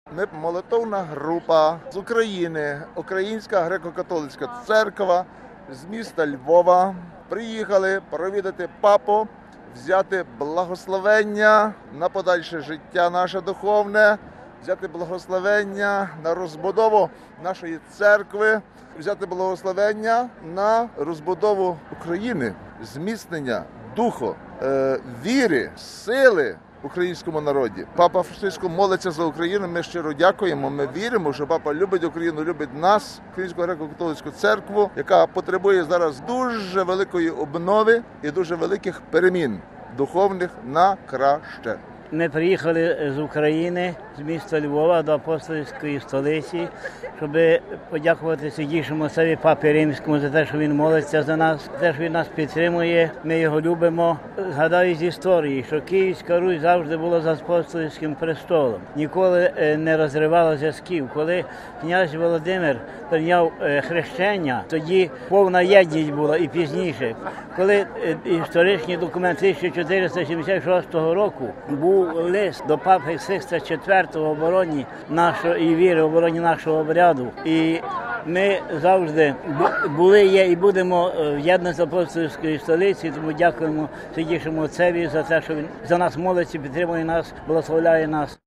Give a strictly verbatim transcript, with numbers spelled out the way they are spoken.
Ми молитовна група з України, Українська греко-католицька церква з міста Львова. Приїхали провідати папу, взяти благословення на подальше життя наше духовне, взяти благословення на розбудову нашої церкви, взяти благословення на розбудову України, зміцнення духу, е, віри, сили в українському народі. Папа Франциск молиться за Україну, ми щиро дякуємо, ми віримо, що папа любить Україну, любить нас, Українську греко-католицьку церкву, яка потребує зараз дуже великої обнови і дуже великих перемін духовних на краще. Ми приїхали з України, з міста Львова до апостольської столиці, щоб подякувати святішому отцеві Папі Римському за те, що він молиться за нас, за те, що він нас підтримує, ми його любимо. Згадаю з історії, що Київська Русь завжди була за апостольським престолом, ніколи не розривала зв'язків. Коли князь Володимир прийняв хрещення, тоді повна єдність була і пізніше. Коли історичні документи тисяча чотириста сімдесят шостого року був лист до папи Сикста четвертого в обороні нашої віри, в обороні нашого обряду. І ми завжди були, є і будемо в єдності апостольської столиці, тому дякуємо святішому отцеві за те, що він за нас молиться, підтримує нас, благословляє нас.